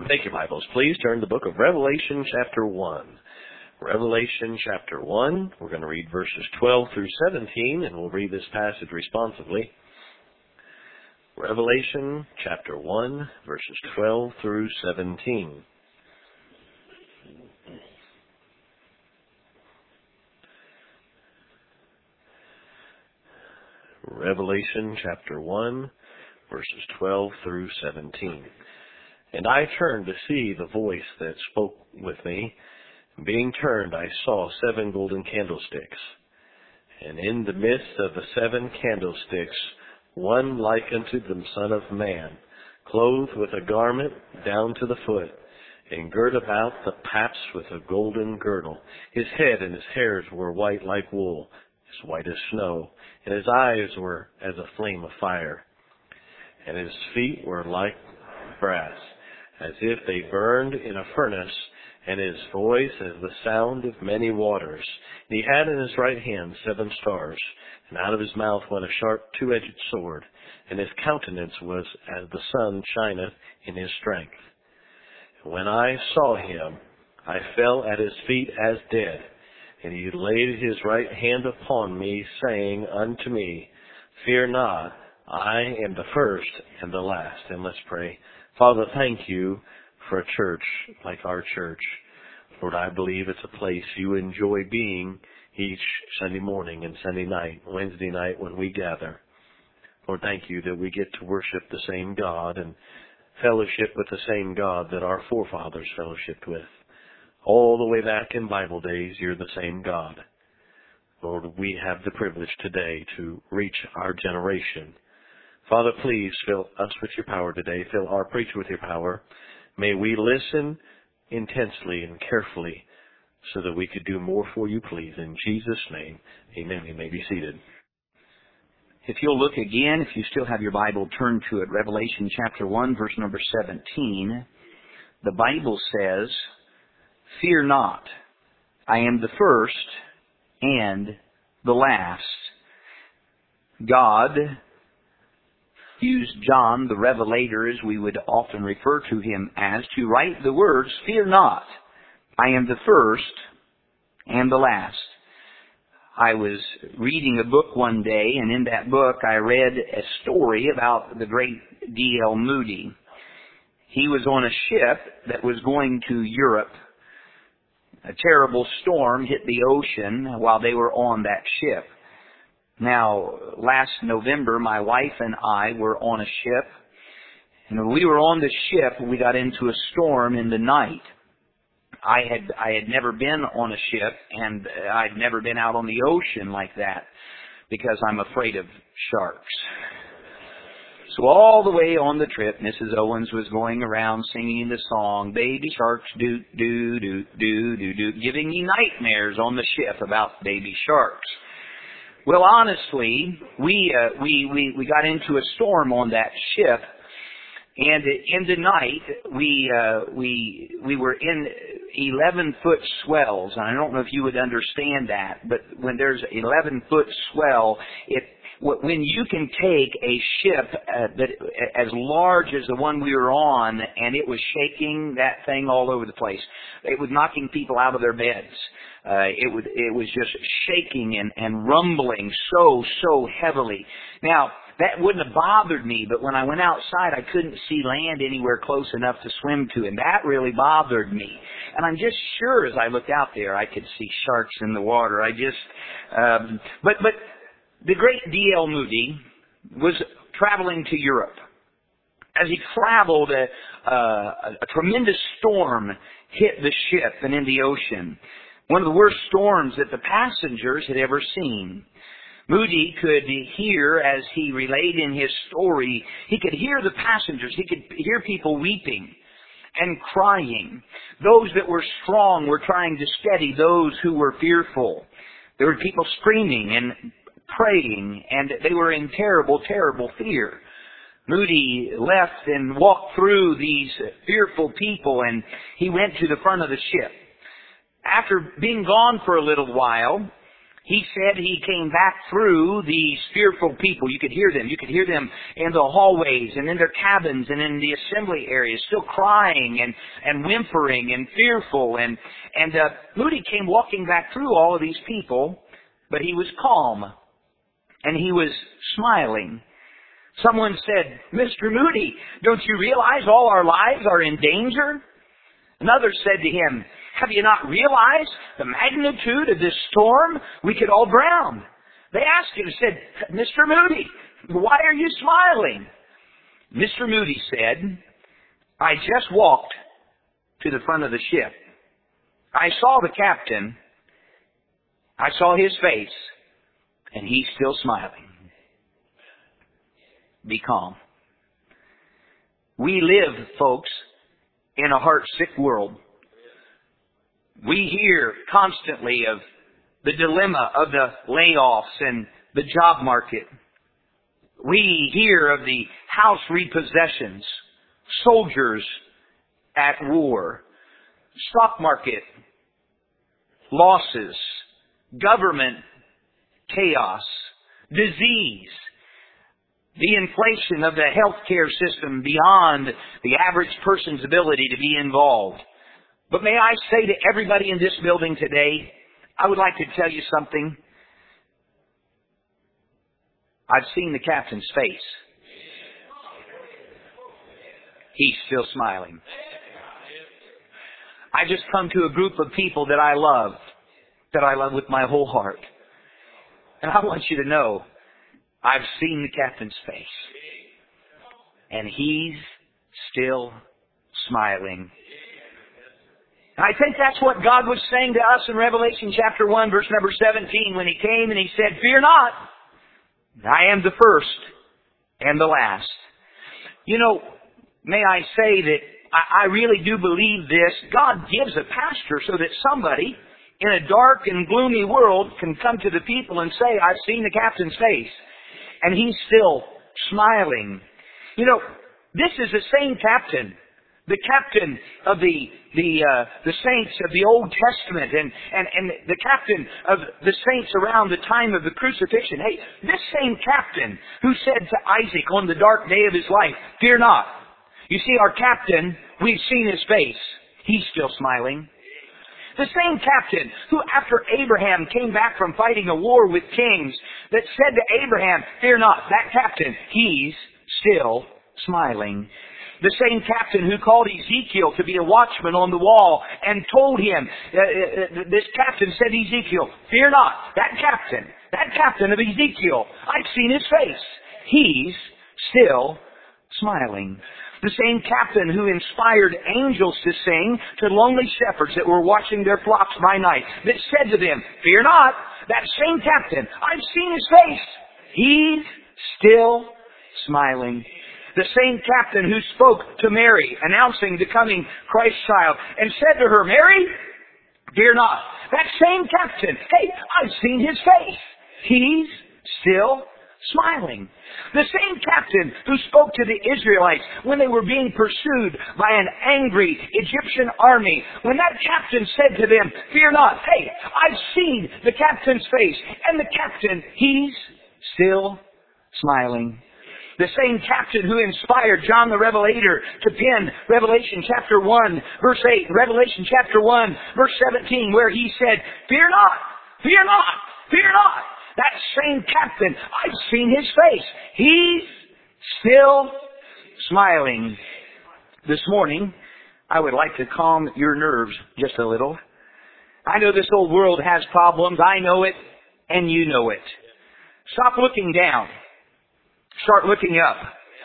Take your Bibles, please. Turn to the book of Revelation, chapter 1. Revelation, chapter 1. We're going to read verses 12 through 17, and we'll read this passage responsively. Revelation, chapter 1, verses 12 through 17. Revelation, chapter 1, verses 12 through 17. And I turned to see the voice that spoke with me. Being turned, I saw 7 golden candlesticks. And in the midst of the 7 candlesticks, one like unto the Son of Man, clothed with a garment down to the foot, and girt about the paps with a golden girdle. His head and his hairs were white like wool, as white as snow, and his eyes were as a flame of fire. And his feet were like brass, as if they burned in a furnace, and his voice as the sound of many waters. And he had in his right hand 7 stars, and out of his mouth went a sharp 2-edged sword, and his countenance was as the sun shineth in his strength. And when I saw him, I fell at his feet as dead, and he laid his right hand upon me, saying unto me, Fear not, I am the first and the last. And let's pray. Father, thank you for a church like our church. Lord, I believe it's a place you enjoy being each Sunday morning and Sunday night, Wednesday night when we gather. Lord, thank you that we get to worship the same God and fellowship with the same God that our forefathers fellowshiped with. All the way back in Bible days, you're the same God. Lord, we have the privilege today to reach our generation. Father, please fill us with your power today. Fill our preacher with your power. May we listen intensely and carefully so that we could do more for you, please. In Jesus' name, amen. You may be seated. If you'll look again, if you still have your Bible, turn to it. Revelation chapter 1, verse number 17. The Bible says, Fear not, I am the first and the last. God used John, the Revelator, as we would often refer to him as, to write the words, Fear not, I am the first and the last. I was reading a book one day, and in that book I read a story about the great D.L. Moody. He was on a ship that was going to Europe. A terrible storm hit the ocean while they were on that ship. Now, last November, my wife and I were on a ship, and when we were on the ship, we got into a storm in the night. I had never been on a ship, and I'd never been out on the ocean like that, because I'm afraid of sharks. So all the way on the trip, Mrs. Owens was going around singing the song, Baby Sharks do do do do do do, giving me nightmares on the ship about baby sharks. Well, honestly, we got into a storm on that ship, and in the night we were in 11-foot swells. And I don't know if you would understand that, but when there's 11-foot swell, when you can take a ship that as large as the one we were on, and it was shaking that thing all over the place. It was knocking people out of their beds. It was just shaking and rumbling so heavily. Now, that wouldn't have bothered me, but when I went outside, I couldn't see land anywhere close enough to swim to, and that really bothered me. And I'm just sure as I looked out there, I could see sharks in the water. But the great D.L. Moody was traveling to Europe. As he traveled, a tremendous storm hit the ship and in the ocean. One of the worst storms that the passengers had ever seen. Moody could hear, as he relayed in his story, he could hear the passengers. He could hear people weeping and crying. Those that were strong were trying to steady those who were fearful. There were people screaming and praying, and they were in terrible, terrible fear. Moody left and walked through these fearful people, and he went to the front of the ship. After being gone for a little while, He said he came back through these fearful people. You could hear them. You could hear them in the hallways and in their cabins and in the assembly areas, still crying and whimpering and fearful. And Moody came walking back through all of these people, but he was calm and he was smiling. Someone said, "Mr. Moody, don't you realize all our lives are in danger?" Another said to him, "Have you not realized the magnitude of this storm? We could all drown." They asked him, said, "Mr. Moody, why are you smiling?" Mr. Moody said, "I just walked to the front of the ship. I saw the captain. I saw his face, and he's still smiling." Be calm. We live, folks, in a heart-sick world. We hear constantly of the dilemma of the layoffs and the job market. We hear of the house repossessions, soldiers at war, stock market losses, government chaos, disease, the inflation of the healthcare system beyond the average person's ability to be involved. But may I say to everybody in this building today, I would like to tell you something. I've seen the captain's face. He's still smiling. I just come to a group of people that I love with my whole heart. And I want you to know, I've seen the captain's face. And he's still smiling. And I think that's what God was saying to us in Revelation chapter 1, verse number 17, when He came and He said, "Fear not, I am the first and the last." You know, may I say that I really do believe this. God gives a pastor so that somebody in a dark and gloomy world can come to the people and say, "I've seen the captain's face, and he's still smiling." You know, this is the same captain, the captain of the saints of the Old Testament and the captain of the saints around the time of the crucifixion. Hey, this same captain who said to Isaac on the dark day of his life, "Fear not." You see, our captain, we've seen his face. He's still smiling. The same captain who, after Abraham came back from fighting a war with kings, that said to Abraham, "Fear not," that captain, he's still smiling. The same captain who called Ezekiel to be a watchman on the wall and told him, this captain said to Ezekiel, "Fear not," that captain of Ezekiel, "I've seen his face." He's still smiling. The same captain who inspired angels to sing to lonely shepherds that were watching their flocks by night, that said to them, "Fear not," that same captain, "I've seen his face." He's still smiling. The same captain who spoke to Mary, announcing the coming Christ child, and said to her, "Mary, fear not." That same captain, "Hey, I've seen his face." He's still smiling. The same captain who spoke to the Israelites when they were being pursued by an angry Egyptian army, when that captain said to them, "Fear not," hey, I've seen the captain's face. And the captain, he's still smiling. The same captain who inspired John the Revelator to pen Revelation chapter 1, verse 8, Revelation chapter 1, verse 17, where he said, "Fear not, fear not, fear not." That same captain, I've seen his face. He's still smiling. This morning, I would like to calm your nerves just a little. I know this old world has problems. I know it, and you know it. Stop looking down. Start looking up.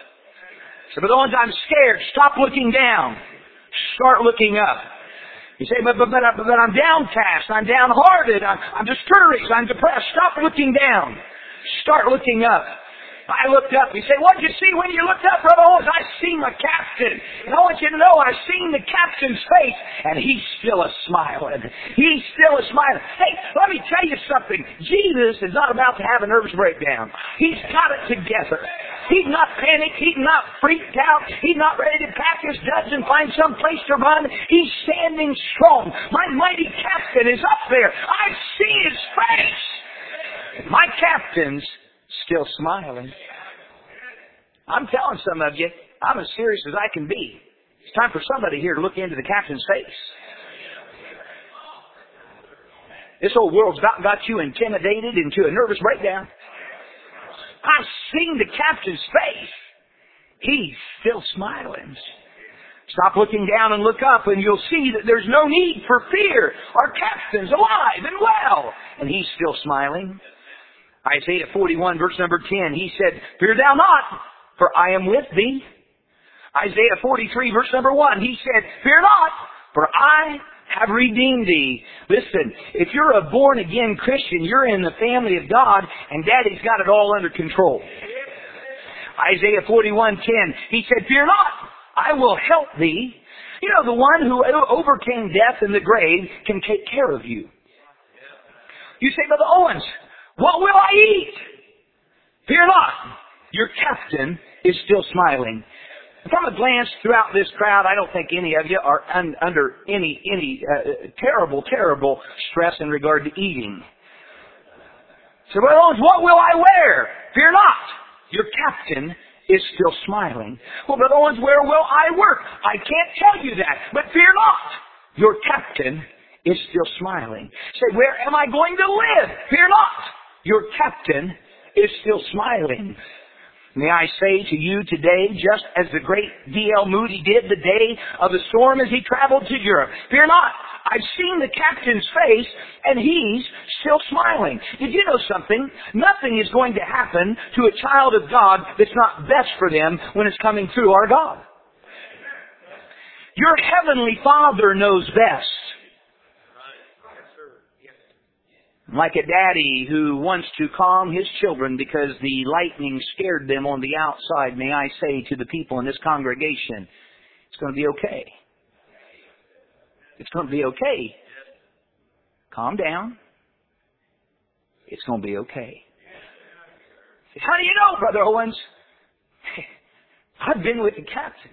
So, but I'm scared. Stop looking down. Start looking up. You say, but I'm downcast. I'm downhearted. I'm discouraged. I'm depressed. Stop looking down. Start looking up. I looked up. You say, what did you see when you looked up, Brother Owens? I seen my captain. And I want you to know I've seen the captain's face, and he's still a smiling. He's still a smiling. Hey, let me tell you something. Jesus is not about to have a nervous breakdown. He's got it together. He's not panicked. He's not freaked out. He's not ready to pack his duds and find some place to run. He's standing strong. My mighty captain is up there. I've seen his face. My captain's still smiling. I'm telling some of you, I'm as serious as I can be. It's time for somebody here to look into the captain's face. This whole world's about got you intimidated into a nervous breakdown. I've seen the captain's face. He's still smiling. Stop looking down and look up, and you'll see that there's no need for fear. Our captain's alive and well, and he's still smiling. Isaiah 41, verse number 10, he said, "Fear thou not, for I am with thee." Isaiah 43, verse number 1, he said, "Fear not, for I have redeemed thee." Listen, if you're a born-again Christian, you're in the family of God, and Daddy's got it all under control. Isaiah 41:10, he said, "Fear not, I will help thee." You know, the one who overcame death and the grave can take care of you. You say, "Brother Owens, what will I eat?" Fear not, your captain is still smiling. From a glance throughout this crowd, I don't think any of you are under any terrible stress in regard to eating. So, Brother Owens, what will I wear? Fear not, your captain is still smiling. Well, Brother Owens, where will I work? I can't tell you that, but fear not, your captain is still smiling. Say, where am I going to live? Fear not, your captain is still smiling. May I say to you today, just as the great D.L. Moody did the day of the storm as he traveled to Europe, fear not, I've seen the captain's face, and he's still smiling. Did you know something? Nothing is going to happen to a child of God that's not best for them when it's coming through our God. Your heavenly Father knows best. Like a daddy who wants to calm his children because the lightning scared them on the outside, may I say to the people in this congregation, it's going to be okay. It's going to be okay. Calm down. It's going to be okay. How do you know, Brother Owens? I've been with the captain.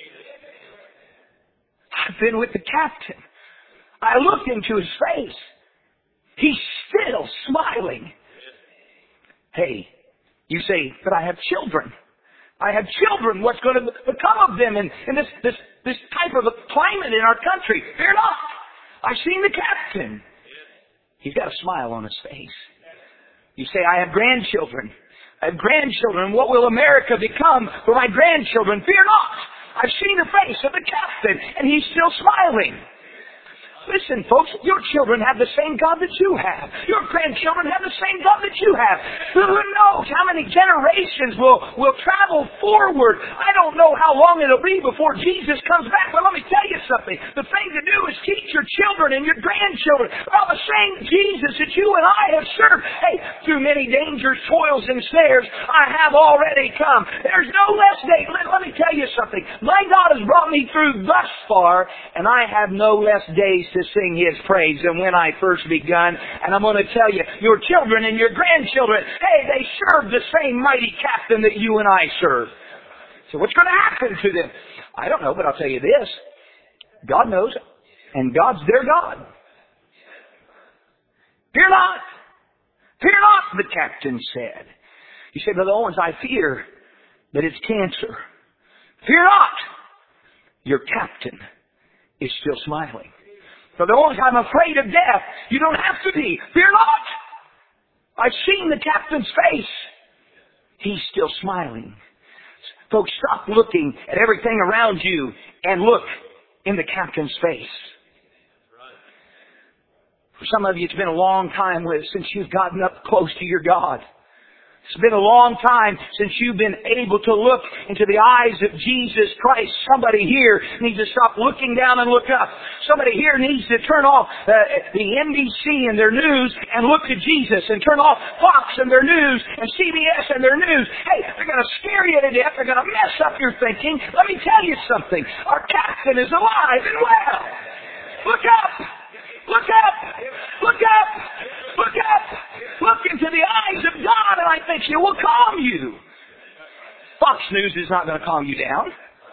I've been with the captain. I looked into his face. He's still smiling. Hey, you say, but I have children. I have children. What's going to become of them in this type of a climate in our country? Fear not. I've seen the captain. He's got a smile on his face. You say, I have grandchildren. I have grandchildren. What will America become for my grandchildren? Fear not. I've seen the face of the captain, and he's still smiling. Listen, folks, your children have the same God that you have. Your grandchildren have the same God that you have. Who knows how many generations will travel forward? I don't know how long it'll be before Jesus comes back, but let me tell you something. The thing to do is teach your children and your grandchildren about the same Jesus that you and I have served. Hey, through many dangers, toils, and snares, I have already come. There's no less day. Let me tell you something. My God has brought me through thus far, and I have no less days to sing His praise than when I first begun. And I'm going to tell you, your children and your grandchildren, hey, they serve the same mighty captain that you and I serve. So what's going to happen to them? I don't know, but I'll tell you this. God knows, and God's their God. Fear not. Fear not, the captain said. You say, Brother Owens, I fear that it's cancer. Fear not. Your captain is still smiling. Brother Owens, I'm afraid of death. You don't have to be. Fear not. I've seen the captain's face. He's still smiling. Folks, stop looking at everything around you and look in the captain's face. For some of you, it's been a long time since you've gotten up close to your God. It's been a long time since you've been able to look into the eyes of Jesus Christ. Somebody here needs to stop looking down and look up. Somebody here needs to turn off the NBC and their news and look to Jesus, and turn off Fox and their news and CBS and their news. Hey, they're going to scare you to death. They're going to mess up your thinking. Let me tell you something. Our captain is alive and well. Look up. Look up. Look up. Look up. Look into the eyes of God, and I think it will calm you. Fox News is not going to calm you down.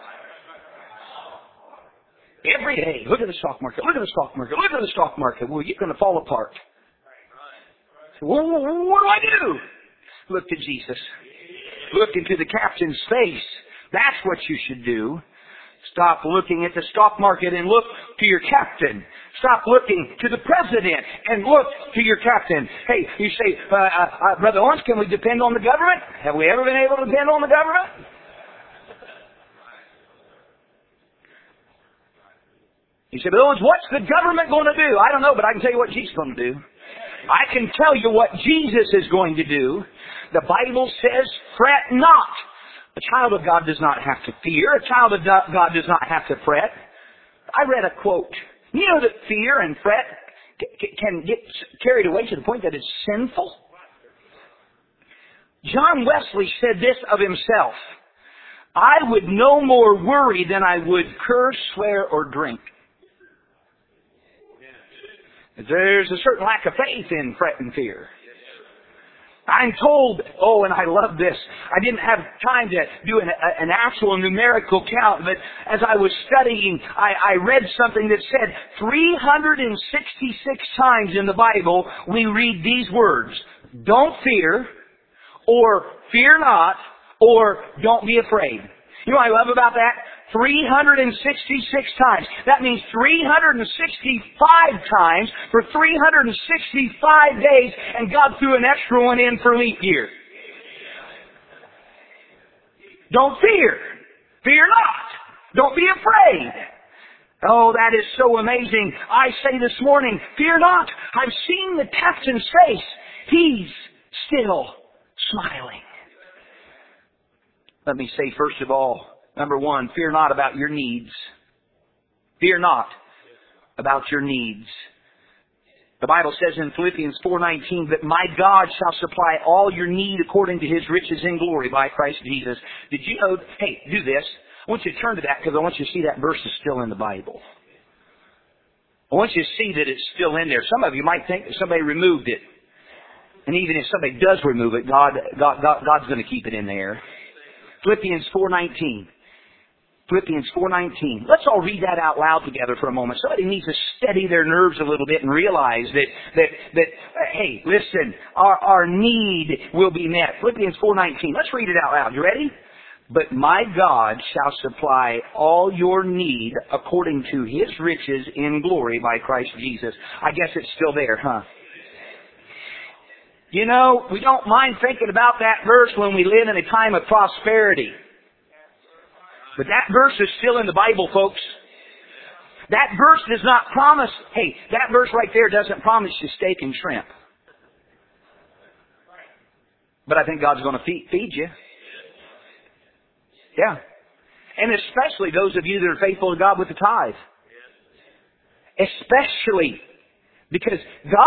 Every day, look at the stock market. Look at the stock market. Look at the stock market. Well, you're going to fall apart. What do I do? Look to Jesus. Look into the captain's face. That's what you should do. Stop looking at the stock market and look to your captain. Stop looking to the president and look to your captain. Hey, you say, Brother Owens, can we depend on the government? Have we ever been able to depend on the government? You say, Brother Owens, what's the government going to do? I don't know, but I can tell you what Jesus is going to do. I can tell you what Jesus is going to do. The Bible says, fret not. A child of God does not have to fear. A child of God does not have to fret. I read a quote. You know that fear and fret can get carried away to the point that it's sinful? John Wesley said this of himself. I would no more worry than I would curse, swear, or drink. There's a certain lack of faith in fret and fear. I'm told, and I love this, I didn't have time to do an actual numerical count, but as I was studying, I read something that said 366 times in the Bible we read these words, don't fear, or fear not, or don't be afraid. You know what I love about that? 366 times. That means 365 times for 365 days, and God threw an extra one in for leap year. Don't fear. Fear not. Don't be afraid. Oh, that is so amazing. I say this morning, fear not. I've seen the captain's face. He's still smiling. Let me say first of all, number one, fear not about your needs. Fear not about your needs. The Bible says in Philippians 4:19 that my God shall supply all your need according to His riches in glory by Christ Jesus. Did you know? Hey, do this. I want you to turn to that because I want you to see that verse is still in the Bible. I want you to see that it's still in there. Some of you might think that somebody removed it. And even if somebody does remove it, God's going to keep it in there. Philippians 4:19. Philippians 4:19. Let's all read that out loud together for a moment. Somebody needs to steady their nerves a little bit and realize that hey, listen, our need will be met. Philippians 4:19. Let's read it out loud. You ready? But my God shall supply all your need according to His riches in glory by Christ Jesus. I guess it's still there, huh? You know, we don't mind thinking about that verse when we live in a time of prosperity. But that verse is still in the Bible, folks. That verse does not promise, hey, that verse right there doesn't promise you steak and shrimp. But I think God's going to feed you. Yeah. And especially those of you that are faithful to God with the tithe. Especially because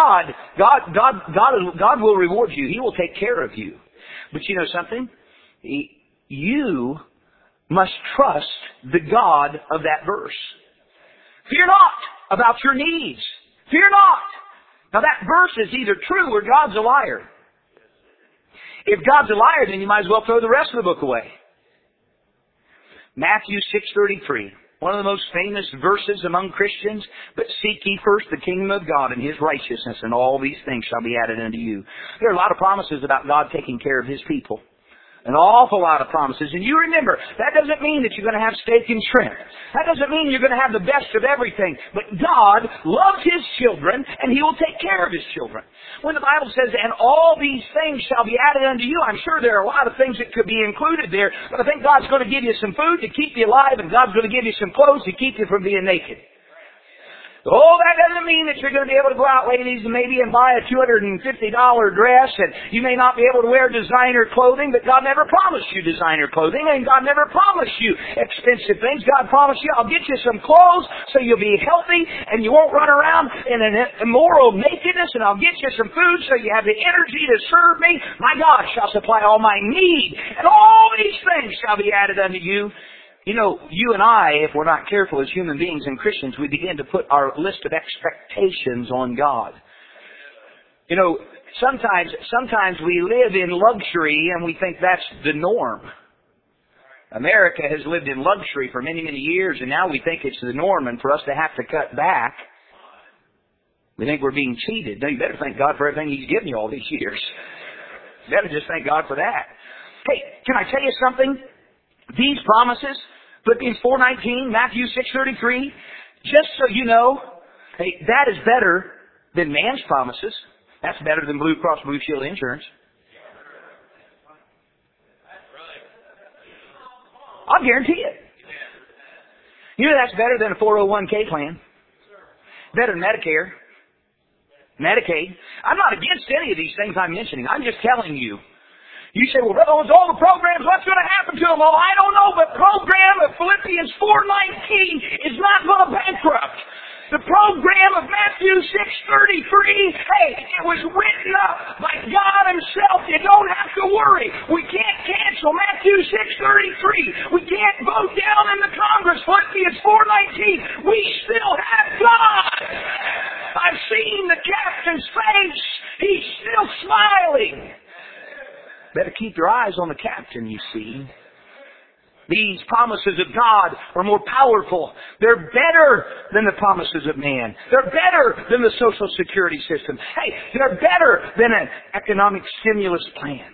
God will reward you. He will take care of you. But you know something? You must trust the God of that verse. Fear not about your needs. Fear not. Now that verse is either true or God's a liar. If God's a liar, then you might as well throw the rest of the book away. Matthew 6:33. One of the most famous verses among Christians. But seek ye first the kingdom of God and His righteousness, and all these things shall be added unto you. There are a lot of promises about God taking care of His people. An awful lot of promises. And you remember, that doesn't mean that you're going to have steak and shrimp. That doesn't mean you're going to have the best of everything. But God loves His children, and He will take care of His children. When the Bible says, and all these things shall be added unto you, I'm sure there are a lot of things that could be included there. But I think God's going to give you some food to keep you alive, and God's going to give you some clothes to keep you from being naked. Oh, that doesn't mean that you're going to be able to go out, ladies, and maybe buy a $250 dress, and you may not be able to wear designer clothing, but God never promised you designer clothing, and God never promised you expensive things. God promised you, I'll get you some clothes so you'll be healthy, and you won't run around in an immoral nakedness, and I'll get you some food so you have the energy to serve me. My God shall supply all my need, and all these things shall be added unto you. You know, you and I, if we're not careful as human beings and Christians, we begin to put our list of expectations on God. You know, sometimes we live in luxury and we think that's the norm. America has lived in luxury for many, many years, and now we think it's the norm, and for us to have to cut back, We think we're being cheated. No, you better thank God for everything He's given you all these years. You better just thank God for that. Hey, can I tell you something? These promises, Philippians 4:19, Matthew 6:33, just so you know, hey, that is better than man's promises. That's better than Blue Cross Blue Shield insurance. I'll guarantee it. You know that's better than a 401k plan. Better than Medicare. Medicaid. I'm not against any of these things I'm mentioning. I'm just telling you. You say, well, Brother Owens, all the programs, what's going to happen to them? Well, I don't know, but program of Philippians 4:19 is not going to bankrupt. The program of Matthew 6:33, hey, it was written up by God Himself. You don't have to worry. We can't cancel Matthew 6:33. We can't vote down in the Congress Philippians 4:19. We still have God. I've seen the captain's face. He's still smiling. Better keep your eyes on the captain, you see. These promises of God are more powerful. They're better than the promises of man. They're better than the Social Security system. Hey, they're better than an economic stimulus plan.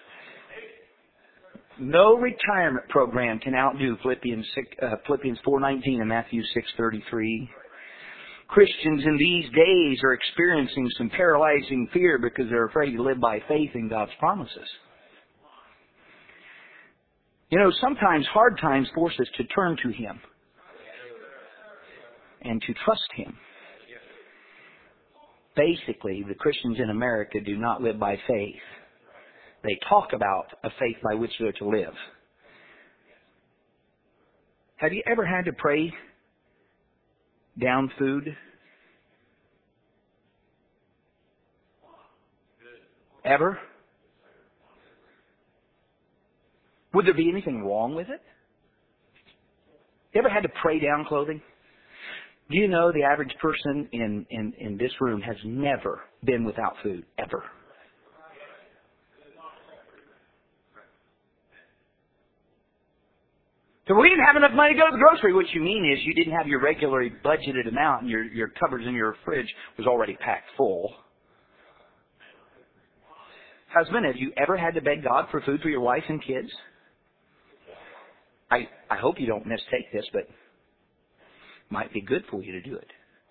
No retirement program can outdo Philippians 4:19 and Matthew 6:33. Christians in these days are experiencing some paralyzing fear because they're afraid to live by faith in God's promises. You know, sometimes hard times force us to turn to Him and to trust Him. Basically, the Christians in America do not live by faith. They talk about a faith by which they're to live. Have you ever had to pray down food? Ever? Would there be anything wrong with it? You ever had to pray down clothing? Do you know the average person in this room has never been without food, ever? So we didn't have enough money to go to the grocery. What you mean is you didn't have your regularly budgeted amount and your cupboards in your fridge was already packed full. Husband, have you ever had to beg God for food for your wife and kids? I hope you don't mistake this, but it might be good for you to do it.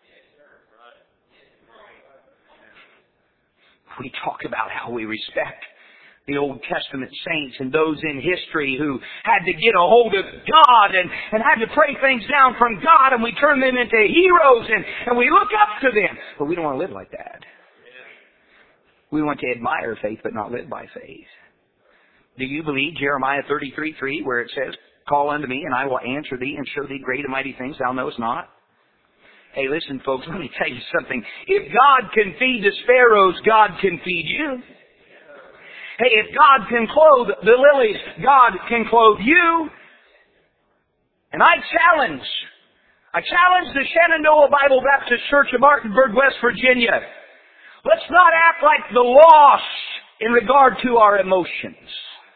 We talk about how we respect the Old Testament saints and those in history who had to get a hold of God and had to pray things down from God, and we turn them into heroes and we look up to them. But we don't want to live like that. We want to admire faith but not live by faith. Do you believe Jeremiah 33:3 where it says, call unto me and I will answer thee and show thee great and mighty things thou knowest not? Hey, listen, folks, let me tell you something. If God can feed the sparrows, God can feed you. Hey, if God can clothe the lilies, God can clothe you. And I challenge the Shenandoah Bible Baptist Church of Martinsburg, West Virginia. Let's not act like the lost in regard to our emotions.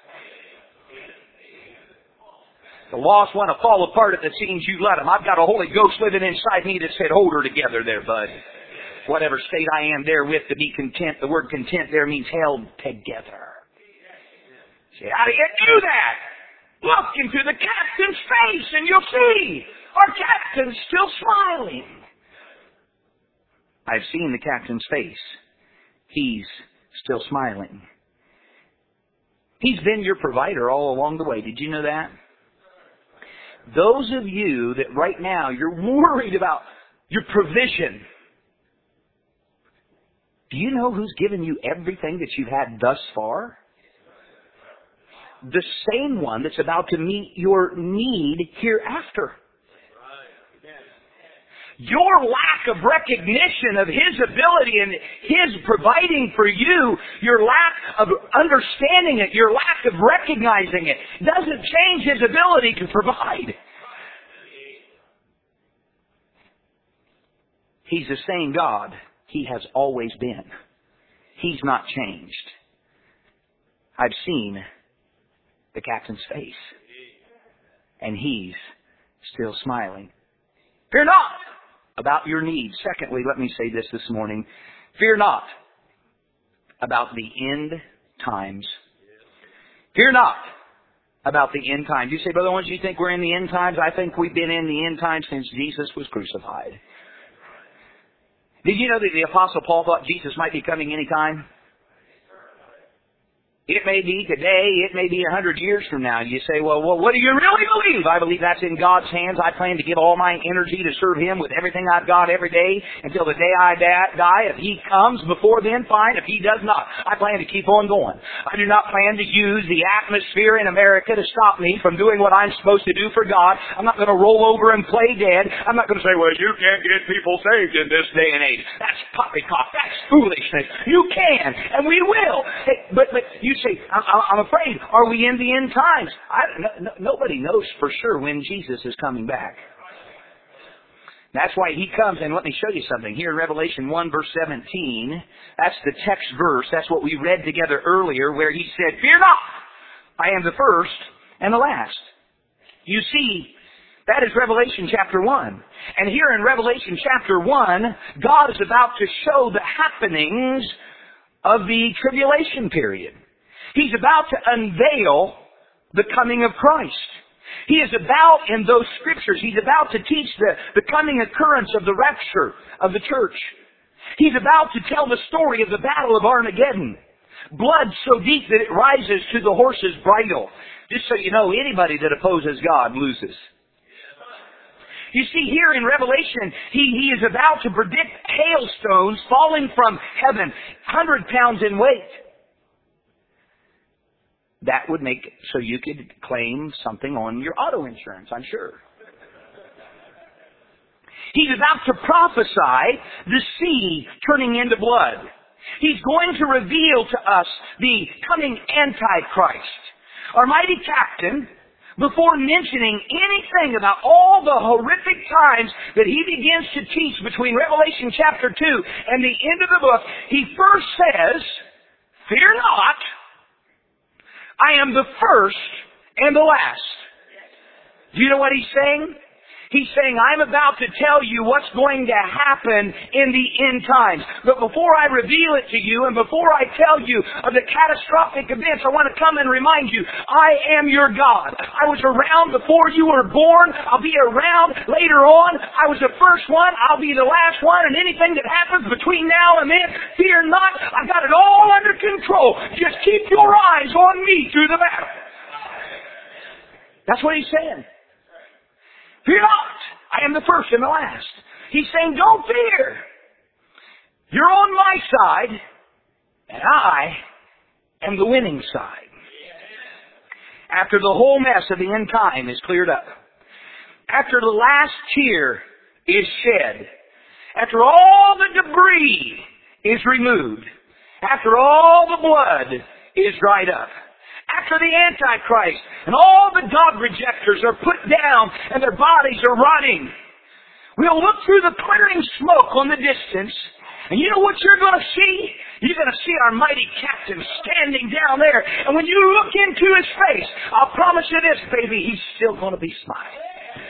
The lost want to fall apart at the seams you let them. I've got a Holy Ghost living inside me that said, hold her together there, bud. Whatever state I am therewith to be content. The word content there means held together. See, how do you do that? Look into the captain's face and you'll see our captain's still smiling. I've seen the captain's face. He's still smiling. He's been your provider all along the way. Did you know that? Those of you that right now you're worried about your provision, do you know who's given you everything that you've had thus far? The same one that's about to meet your need hereafter. Your lack of recognition of His ability and His providing for you, your lack of understanding it, your lack of recognizing it, doesn't change His ability to provide. He's the same God He has always been. He's not changed. I've seen the captain's face, and He's still smiling. Fear not! about your needs. Secondly, let me say this morning. Fear not about the end times. Fear not about the end times. You say, Brother Owens, you think we're in the end times? I think we've been in the end times since Jesus was crucified. Did you know that the Apostle Paul thought Jesus might be coming any time? It may be today, it may be 100 years from now. You say, well, what do you really believe? I believe that's in God's hands. I plan to give all my energy to serve Him with everything I've got every day until the day I die. If He comes before then, fine. If He does not, I plan to keep on going. I do not plan to use the atmosphere in America to stop me from doing what I'm supposed to do for God. I'm not going to roll over and play dead. I'm not going to say, well, you can't get people saved in this day and age. That's poppycock. That's foolishness. You can, and we will. Hey, but you say, I'm afraid, are we in the end times? Nobody knows for sure when Jesus is coming back. That's why He comes, and let me show you something. Here in Revelation 1 verse 17, that's the text verse. That's what we read together earlier where He said, fear not, I am the first and the last. You see, that is Revelation chapter 1. And here in Revelation chapter 1, God is about to show the happenings of the tribulation period. He's about to unveil the coming of Christ. He is about, in those scriptures, He's about to teach the coming occurrence of the rapture of the church. He's about to tell the story of the battle of Armageddon. Blood so deep that it rises to the horse's bridle. Just so you know, anybody that opposes God loses. You see, here in Revelation, he is about to predict hailstones falling from heaven, 100 pounds in weight. That would make so you could claim something on your auto insurance, I'm sure. He's about to prophesy the sea turning into blood. He's going to reveal to us the coming Antichrist. Our mighty captain, before mentioning anything about all the horrific times that he begins to teach between Revelation chapter 2 and the end of the book, he first says, fear not, I am the first and the last. Do you know what he's saying? He's saying, I'm about to tell you what's going to happen in the end times. But before I reveal it to you and before I tell you of the catastrophic events, I want to come and remind you, I am your God. I was around before you were born. I'll be around later on. I was the first one. I'll be the last one. And anything that happens between now and then, fear not. I've got it all under control. Just keep your eyes on me through the battle. That's what he's saying. Fear not, I am the first and the last. He's saying, don't fear. You're on my side, and I am the winning side. After the whole mess of the end time is cleared up, after the last tear is shed, after all the debris is removed, after all the blood is dried up, after the Antichrist and all the God rejectors are put down and their bodies are rotting, we'll look through the clearing smoke on the distance, and you know what you're going to see? You're going to see our mighty captain standing down there. And when you look into his face, I'll promise you this, baby, he's still going to be smiling.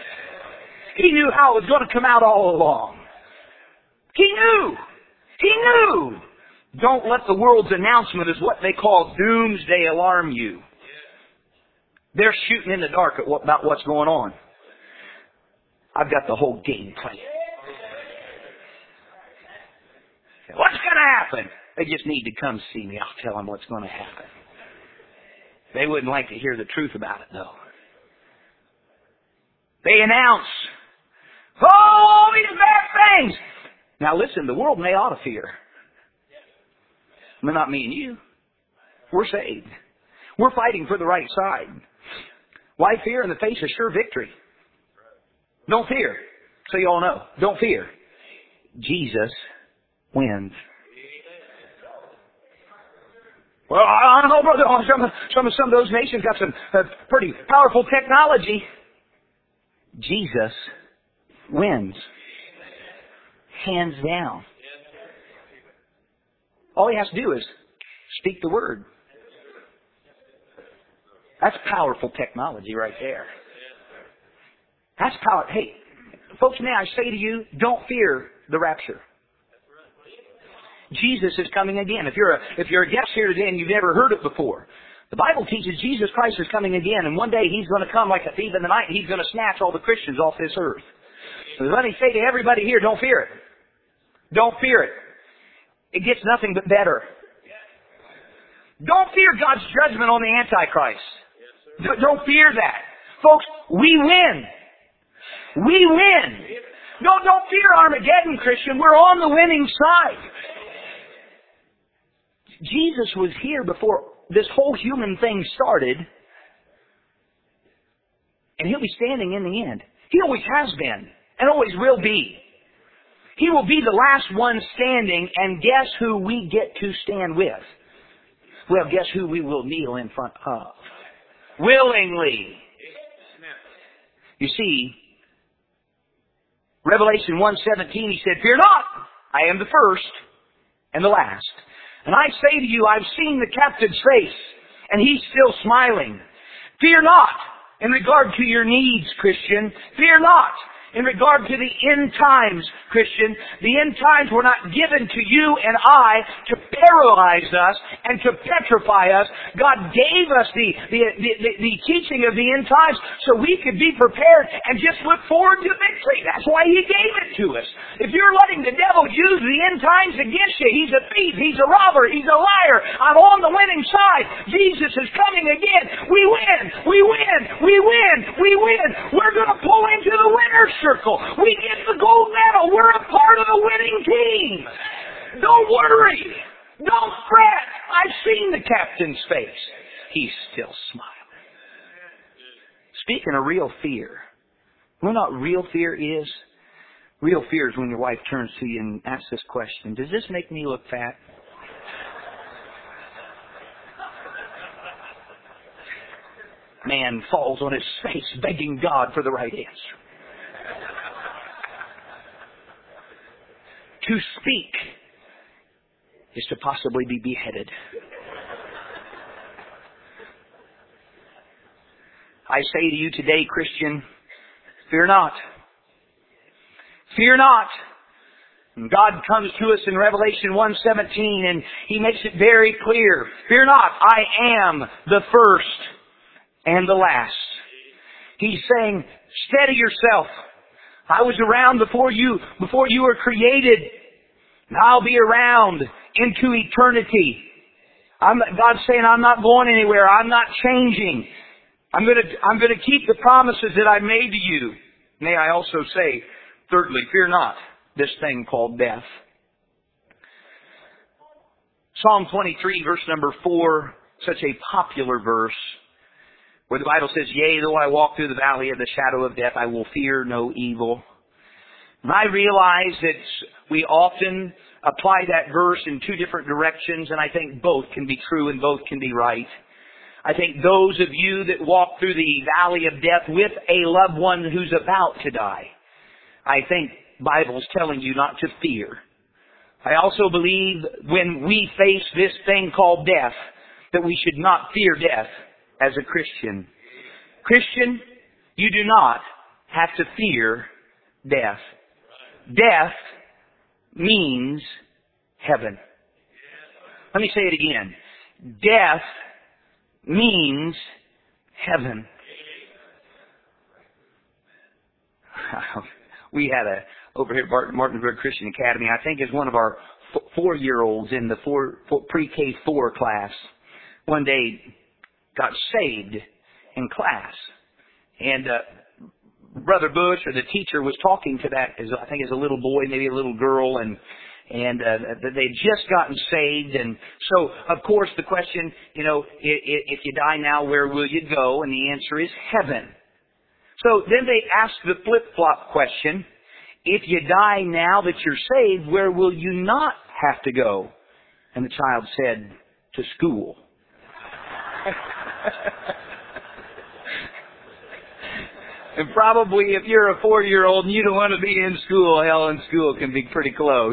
He knew how it was going to come out all along. He knew. He knew. Don't let the world's announcement as what they call doomsday alarm you. They're shooting in the dark about what's going on. I've got the whole game plan. What's going to happen? They just need to come see me. I'll tell them what's going to happen. They wouldn't like to hear the truth about it, though. They announce, all these bad things. Now listen, the world may ought to fear. But not me and you. We're saved. We're fighting for the right side. Why fear in the face of sure victory? Don't fear. So you all know. Don't fear. Jesus wins. Well, I don't know, brother. Some of those nations got some pretty powerful technology. Jesus wins. Hands down. All he has to do is speak the word. That's powerful technology right there. That's power. Hey, Folks, may I say to you, don't fear the rapture. Jesus is coming again. If you're a guest here today and you've never heard it before, the Bible teaches Jesus Christ is coming again, and one day He's going to come like a thief in the night, and He's going to snatch all the Christians off this earth. So let me say to everybody here, don't fear it. Don't fear it. It gets nothing but better. Don't fear God's judgment on the Antichrist. Don't fear that. Folks, we win. We win. No, don't fear Armageddon, Christian. We're on the winning side. Jesus was here before this whole human thing started, and He'll be standing in the end. He always has been, and always will be. He will be the last one standing, and guess who we get to stand with? Well, guess who we will kneel in front of? Willingly. You see, Revelation 1:17, He said, "Fear not, I am the first and the last. And I say to you, I've seen the captive's face, and he's still smiling. Fear not in regard to your needs, Christian. Fear not in regard to the end times, Christian. The end times were not given to you and I to paralyze us and to petrify us. God gave us the teaching of the end times so we could be prepared and just look forward to victory. That's why He gave it to us. If you're letting the devil use the end times against you, he's a thief, he's a robber, he's a liar. I'm on the winning side. Jesus is coming again. We win, we win, we win, we win. We're going to pull into the winner's circle. We get the gold medal. We're a part of the winning team. Don't worry. Don't fret. I've seen the captain's face. He's still smiling. Speaking of real fear, you know what real fear is? Real fear is when your wife turns to you and asks this question, does this make me look fat? Man falls on his face begging God for the right answer. To speak is to possibly be beheaded. I say to you today, Christian, fear not. Fear not. And God comes to us in Revelation 1:17 and He makes it very clear. Fear not, I am the first and the last. He's saying, steady yourself. I was around before you were created. And I'll be around into eternity. God's saying, I'm not going anywhere. I'm not changing. I'm going to keep the promises that I made to you. May I also say, thirdly, fear not this thing called death. Psalm 23, verse number 4, such a popular verse, where the Bible says, yea, though I walk through the valley of the shadow of death, I will fear no evil. And I realize that we often apply that verse in two different directions, and I think both can be true and both can be right. I think those of you that walk through the valley of death with a loved one who's about to die, I think the Bible's telling you not to fear. I also believe when we face this thing called death, that we should not fear death as a Christian. Christian, you do not have to fear death. Death means heaven. Let me say it again. Death means heaven. We had over here at Martinsburg Christian Academy, I think is one of our 4-year-olds in the pre-K 4 class, one day got saved in class. And Brother Bush, or the teacher, was talking to that, I think as a little boy, maybe a little girl, and they'd just gotten saved. And so, of course, the question, if you die now, where will you go? And the answer is heaven. So then they asked the flip-flop question, if you die now that you're saved, where will you not have to go? And the child said, to school. And probably if you're a 4-year-old and you don't want to be in school, hell, in school can be pretty close,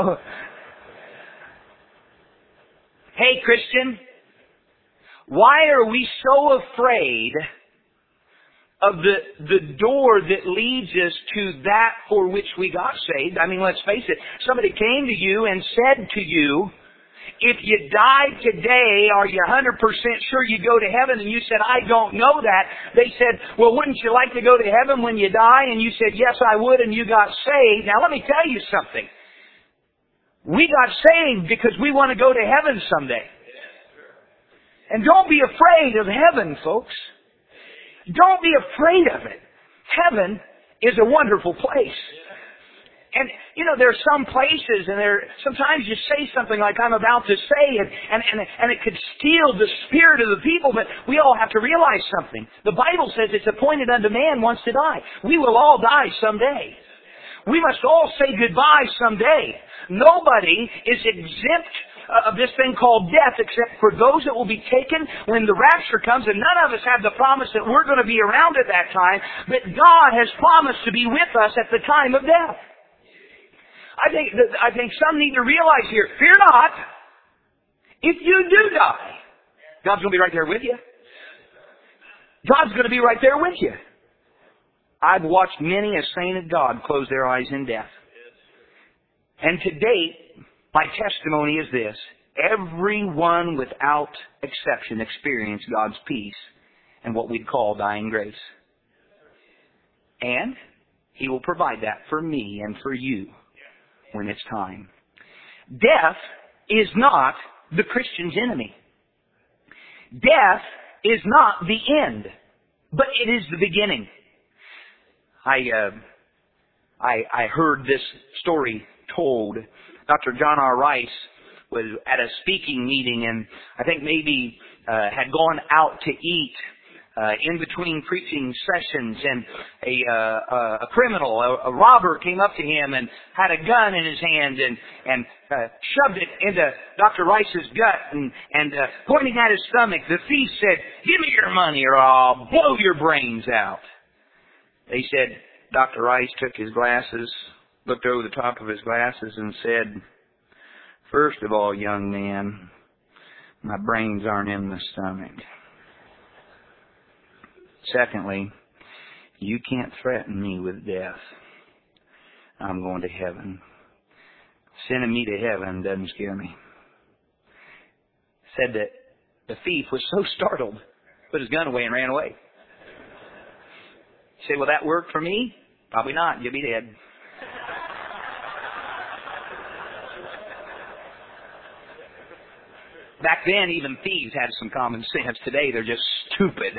Hey, Christian, why are we so afraid of the door that leads us to that for which we got saved. I mean, let's face it. Somebody came to you and said to you, if you died today, are you 100% sure you go to heaven? And you said, I don't know that. They said, well, wouldn't you like to go to heaven when you die? And you said, yes, I would, and you got saved. Now, let me tell you something. We got saved because we want to go to heaven someday. And don't be afraid of heaven, folks. Don't be afraid of it. Heaven is a wonderful place. And, you know, there are some places, and sometimes you say something like I'm about to say, and it could steal the spirit of the people, but we all have to realize something. The Bible says it's appointed unto man once to die. We will all die someday. We must all say goodbye someday. Nobody is exempt of this thing called death except for those that will be taken when the rapture comes, and none of us have the promise that we're going to be around at that time, but God has promised to be with us at the time of death. I think some need to realize here, fear not. If you do die, God's going to be right there with you. God's going to be right there with you. I've watched many a saint of God close their eyes in death. And to date, my testimony is this. Everyone without exception experienced God's peace and what we'd call dying grace. And He will provide that for me and for you when it's time. Death is not the Christian's enemy. Death is not the end, but it is the beginning. I heard this story told. Dr. John R. Rice was at a speaking meeting, and I think maybe had gone out to eat in between preaching sessions, and a criminal, a robber, came up to him and had a gun in his hand and shoved it into Dr. Rice's gut, and pointing at his stomach, the thief said, "Give me your money or I'll blow your brains out." They said, Dr. Rice took his glasses, looked over the top of his glasses and said, "First of all, young man, my brains aren't in the stomach. Secondly, you can't threaten me with death. I'm going to heaven. Sending me to heaven doesn't scare me." Said that the thief was so startled, put his gun away and ran away. He said, "Will that work for me?" "Probably not. You'll be dead." Back then, even thieves had some common sense. Today, they're just stupid.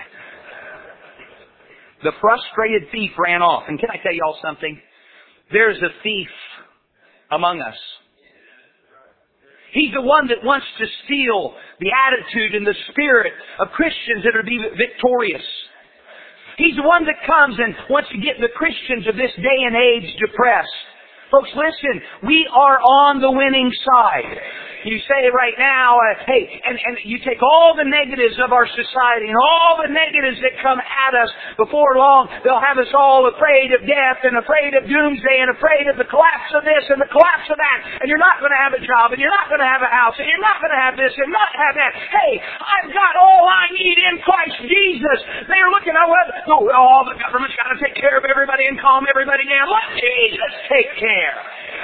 The frustrated thief ran off. And can I tell you all something? There's a thief among us. He's the one that wants to steal the attitude and the spirit of Christians that are to be victorious. He's the one that comes and wants to get the Christians of this day and age depressed. Folks, listen, we are on the winning side. You say right now, hey, and you take all the negatives of our society and all the negatives that come at us. Before long, they'll have us all afraid of death and afraid of doomsday and afraid of the collapse of this and the collapse of that. And you're not going to have a job and you're not going to have a house and you're not going to have this and not have that. Hey, I've got all I need in Christ Jesus. They're looking at the government's got to take care of everybody and calm everybody down. Let Jesus take care.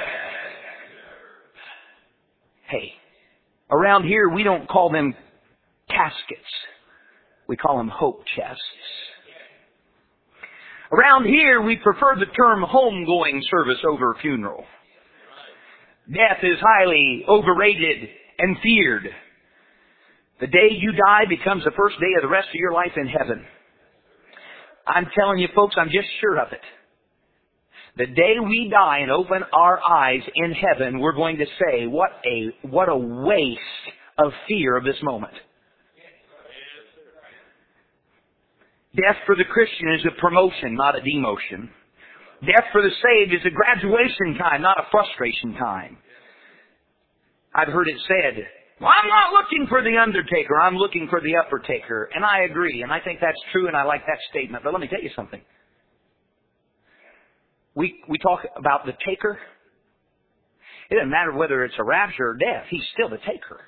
Hey, around here we don't call them caskets. We call them hope chests. Around here we prefer the term homegoing service over funeral. Death is highly overrated and feared. The day you die becomes the first day of the rest of your life in heaven. I'm telling you folks, I'm just sure of it. The day we die and open our eyes in heaven, we're going to say, what a waste of fear of this moment. Death for the Christian is a promotion, not a demotion. Death for the saved is a graduation time, not a frustration time. I've heard it said, well, I'm not looking for the undertaker, I'm looking for the upper taker. And I agree, and I think that's true, and I like that statement. But let me tell you something. We talk about the taker. It doesn't matter whether it's a rapture or death. He's still the taker.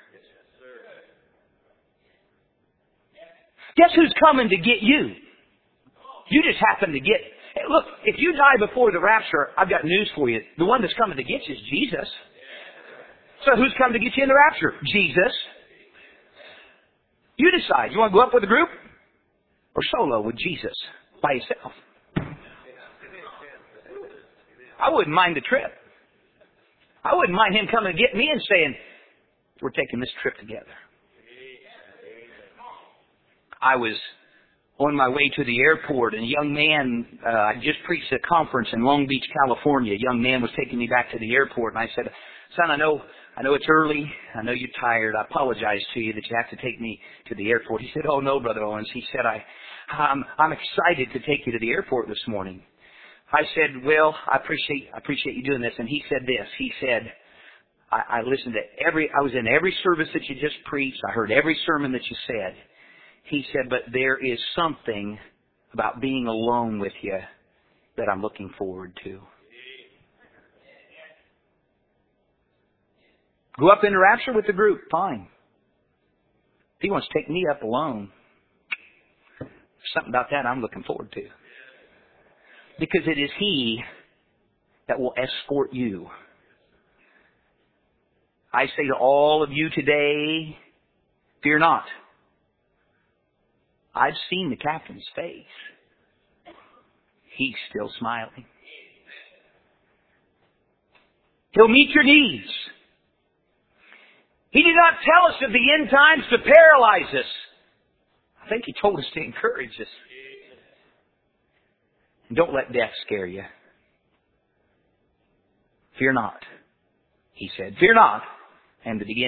Guess who's coming to get you? you just happen to get... Hey, look, if you die before the rapture, I've got news for you. The one that's coming to get you is Jesus. So who's coming to get you in the rapture? Jesus. You decide. You want to go up with a group? Or solo with Jesus by yourself? I wouldn't mind the trip. I wouldn't mind him coming to get me and saying, we're taking this trip together. I was on my way to the airport, and a young man, I just preached a conference in Long Beach, California. A young man was taking me back to the airport, and I said, son, I know it's early. I know you're tired. I apologize to you that you have to take me to the airport. He said, oh, no, Brother Owens. He said, I'm excited to take you to the airport this morning. I said, well, I appreciate you doing this. And he said this. He said, I listened to I was in every service that you just preached. I heard every sermon that you said. He said, but there is something about being alone with you that I'm looking forward to. Go up in the rapture with the group, fine. If he wants to take me up alone, there's something about that I'm looking forward to. Because it is he that will escort you. I say to all of you today, fear not. I've seen the captain's face. He's still smiling. He'll meet your needs. He did not tell us of the end times to paralyze us. I think he told us to encourage us. And don't let death scare you. Fear not, he said. Fear not. And to begin